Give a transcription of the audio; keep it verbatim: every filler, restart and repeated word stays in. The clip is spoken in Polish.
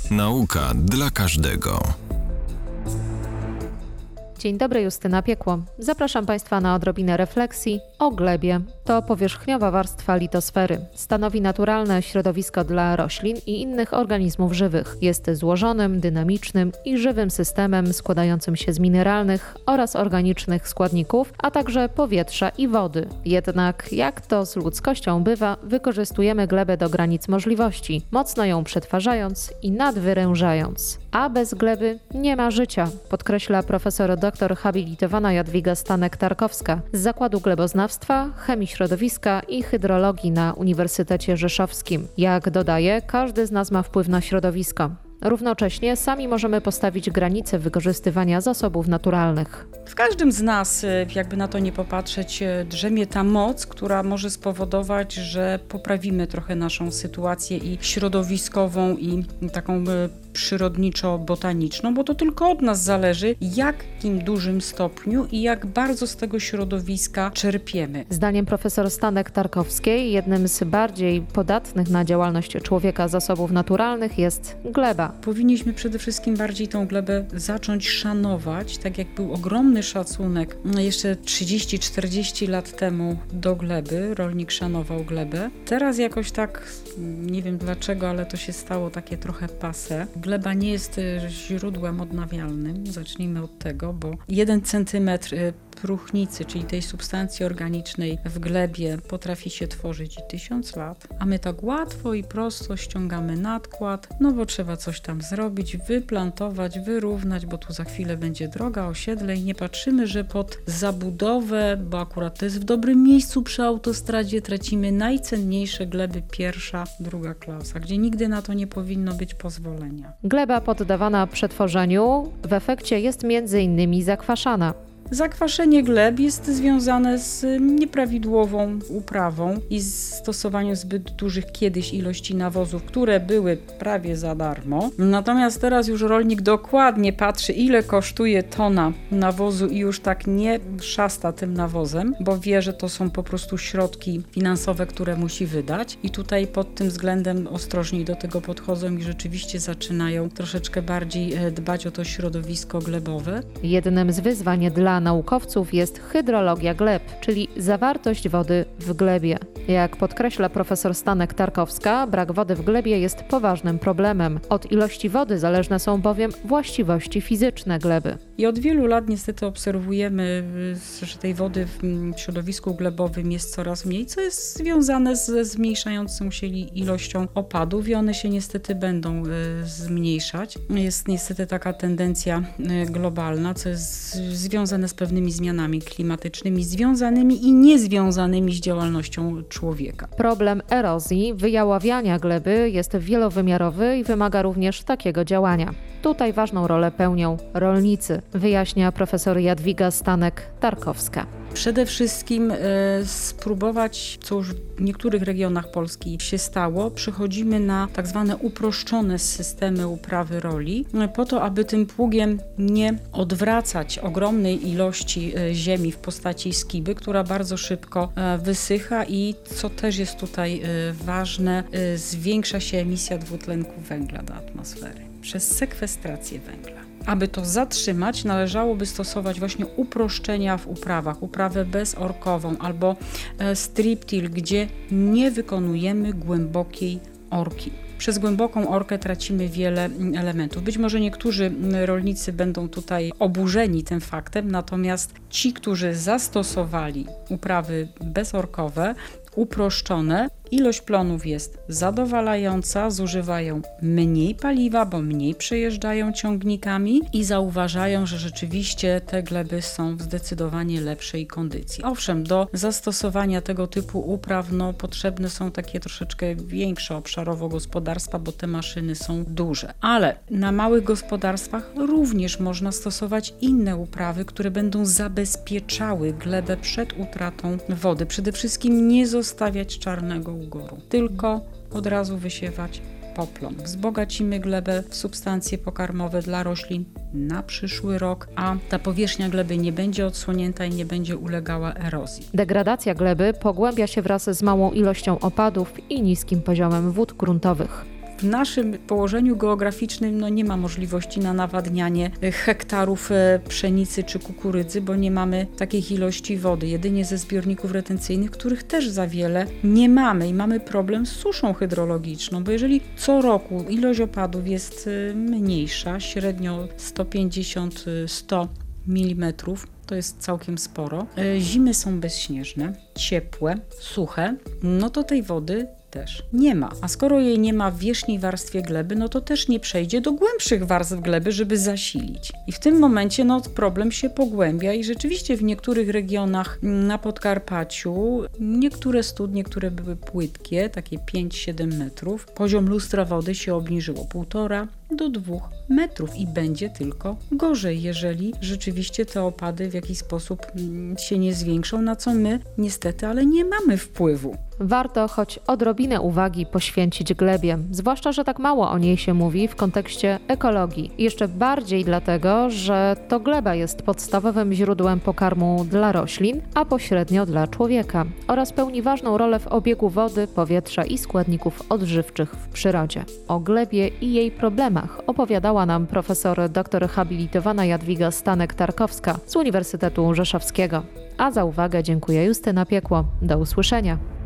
Nauka dla każdego. Dzień dobry, Justyna Piekło. Zapraszam Państwa na odrobinę refleksji o glebie. To powierzchniowa warstwa litosfery. Stanowi naturalne środowisko dla roślin i innych organizmów żywych. Jest złożonym, dynamicznym i żywym systemem składającym się z mineralnych oraz organicznych składników, a także powietrza i wody. Jednak, jak to z ludzkością bywa, wykorzystujemy glebę do granic możliwości, mocno ją przetwarzając i nadwyrężając. A bez gleby nie ma życia, podkreśla profesor doktor habilitowana Jadwiga Stanek-Tarkowska z Zakładu Gleboznawstwa, Chemii Środowiska i Hydrologii na Uniwersytecie Rzeszowskim. Jak dodaje, każdy z nas ma wpływ na środowisko. Równocześnie sami możemy postawić granice wykorzystywania zasobów naturalnych. W każdym z nas, jakby na to nie popatrzeć, drzemie ta moc, która może spowodować, że poprawimy trochę naszą sytuację i środowiskową, i taką przyrodniczo-botaniczną, bo to tylko od nas zależy, w jakim dużym stopniu i jak bardzo z tego środowiska czerpiemy. Zdaniem profesor Stanek-Tarkowskiej jednym z bardziej podatnych na działalność człowieka zasobów naturalnych jest gleba. Powinniśmy przede wszystkim bardziej tą glebę zacząć szanować, tak jak był ogromny szacunek jeszcze trzydzieści czterdzieści lat temu do gleby, rolnik szanował glebę. Teraz jakoś tak, nie wiem dlaczego, ale to się stało takie trochę passé. Gleba nie jest źródłem odnawialnym, zacznijmy od tego, bo jeden centymetr próchnicy, czyli tej substancji organicznej w glebie potrafi się tworzyć tysiąc lat, a my tak łatwo i prosto ściągamy nadkład, no bo trzeba coś tam zrobić, wyplantować, wyrównać, bo tu za chwilę będzie droga, osiedle i nie patrzymy, że pod zabudowę, bo akurat to jest w dobrym miejscu przy autostradzie, tracimy najcenniejsze gleby pierwsza, druga klasa, gdzie nigdy na to nie powinno być pozwolenia. Gleba poddawana przetworzeniu w efekcie jest między innymi zakwaszana. Zakwaszenie gleb jest związane z nieprawidłową uprawą i stosowaniem zbyt dużych kiedyś ilości nawozów, które były prawie za darmo. Natomiast teraz już rolnik dokładnie patrzy, ile kosztuje tona nawozu i już tak nie szasta tym nawozem, bo wie, że to są po prostu środki finansowe, które musi wydać i tutaj pod tym względem ostrożniej do tego podchodzą i rzeczywiście zaczynają troszeczkę bardziej dbać o to środowisko glebowe. Jednym z wyzwań dla naukowców jest hydrologia gleb, czyli zawartość wody w glebie. Jak podkreśla profesor Stanek-Tarkowska, brak wody w glebie jest poważnym problemem. Od ilości wody zależne są bowiem właściwości fizyczne gleby. I od wielu lat niestety obserwujemy, że tej wody w środowisku glebowym jest coraz mniej, co jest związane ze zmniejszającą się ilością opadów i one się niestety będą zmniejszać. Jest niestety taka tendencja globalna, co jest związane z pewnymi zmianami klimatycznymi, związanymi i niezwiązanymi z działalnością człowieka. Problem erozji, wyjaławiania gleby jest wielowymiarowy i wymaga również takiego działania. Tutaj ważną rolę pełnią rolnicy, wyjaśnia profesor Jadwiga Stanek-Tarkowska. Przede wszystkim e, spróbować, co już w niektórych regionach Polski się stało, przechodzimy na tak zwane uproszczone systemy uprawy roli, po to, aby tym pługiem nie odwracać ogromnej ilości e, ziemi w postaci skiby, która bardzo szybko e, wysycha i co też jest tutaj e, ważne, e, zwiększa się emisja dwutlenku węgla do atmosfery przez sekwestrację węgla. Aby to zatrzymać, należałoby stosować właśnie uproszczenia w uprawach, uprawę bezorkową albo strip-till, gdzie nie wykonujemy głębokiej orki. Przez głęboką orkę tracimy wiele elementów. Być może niektórzy rolnicy będą tutaj oburzeni tym faktem, natomiast ci, którzy zastosowali uprawy bezorkowe, uproszczone, ilość plonów jest zadowalająca, zużywają mniej paliwa, bo mniej przejeżdżają ciągnikami i zauważają, że rzeczywiście te gleby są w zdecydowanie lepszej kondycji. Owszem, do zastosowania tego typu upraw no, potrzebne są takie troszeczkę większe obszarowo gospodarstwa, bo te maszyny są duże. Ale na małych gospodarstwach również można stosować inne uprawy, które będą zabezpieczały glebę przed utratą wody. Przede wszystkim nie zostawiać czarnego ugoru, tylko od razu wysiewać poplon. Wzbogacimy glebę w substancje pokarmowe dla roślin na przyszły rok, a ta powierzchnia gleby nie będzie odsłonięta i nie będzie ulegała erozji. Degradacja gleby pogłębia się wraz z małą ilością opadów i niskim poziomem wód gruntowych. W naszym położeniu geograficznym no, nie ma możliwości na nawadnianie hektarów e, pszenicy czy kukurydzy, bo nie mamy takich ilości wody, jedynie ze zbiorników retencyjnych, których też za wiele nie mamy i mamy problem z suszą hydrologiczną, bo jeżeli co roku ilość opadów jest e, mniejsza, średnio sto pięćdziesiąt do stu milimetrów, to jest całkiem sporo. E, Zimy są bezśnieżne, ciepłe, suche, no to tej wody też nie ma. A skoro jej nie ma w wierzchniej warstwie gleby, no to też nie przejdzie do głębszych warstw gleby, żeby zasilić. I w tym momencie no, problem się pogłębia i rzeczywiście w niektórych regionach na Podkarpaciu niektóre studnie, które były płytkie, takie pięć siedem metrów, poziom lustra wody się obniżyło półtora do dwóch metrów i będzie tylko gorzej, jeżeli rzeczywiście te opady w jakiś sposób się nie zwiększą, na co my niestety, ale nie mamy wpływu. Warto choć odrobinę uwagi poświęcić glebie, zwłaszcza, że tak mało o niej się mówi w kontekście ekologii. I jeszcze bardziej dlatego, że to gleba jest podstawowym źródłem pokarmu dla roślin, a pośrednio dla człowieka oraz pełni ważną rolę w obiegu wody, powietrza i składników odżywczych w przyrodzie. O glebie i jej problemach opowiadała nam profesor doktor habilitowana Jadwiga Stanek-Tarkowska z Uniwersytetu Rzeszowskiego. A za uwagę dziękuję Justyna Piekło. Do usłyszenia.